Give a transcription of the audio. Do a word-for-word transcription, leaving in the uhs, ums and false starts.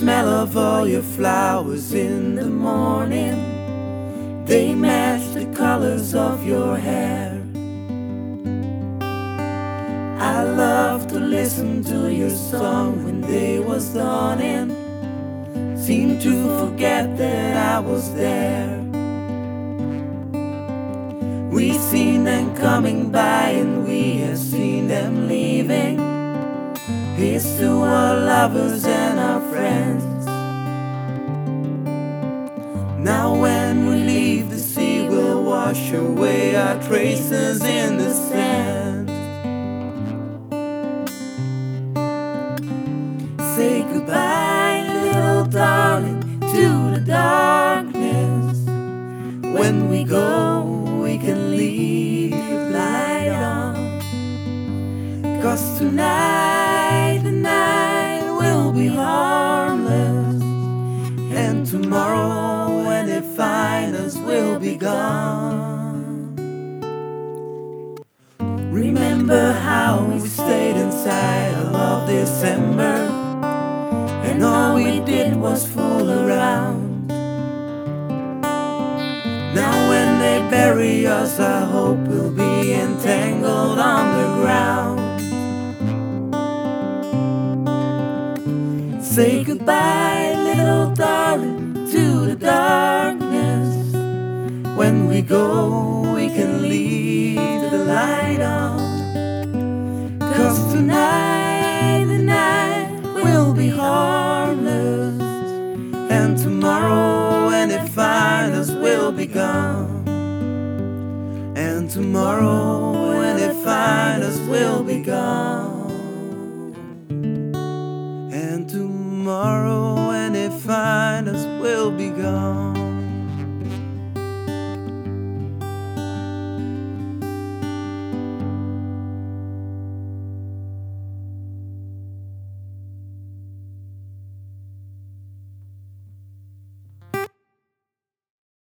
smell of all your flowers in the morning, they match the colors of your hair. I love to listen to your song when day was dawning, seem to forget that I was there. We seen them coming by and we have seen them leaving. Here's to our lovers and our friends. Now when we leave, the sea will wash away our traces in the sand. Say goodbye, little darling, to the darkness. When we go, we can leave the light on. 'Cause tonight the night will be harmless, and tomorrow when they find us we'll be gone. Remember how we stayed inside all of December, and all we did was fool around. Now when they bury us, I hope we'll be entangled on the ground. Say goodbye, little darling, to the darkness. When we go, we can leave the light on. 'Cause tonight the night will be harmless, and tomorrow when they find us we'll be gone. And tomorrow when they find us we'll be gone. And tomorrow when they find us we'll be gone.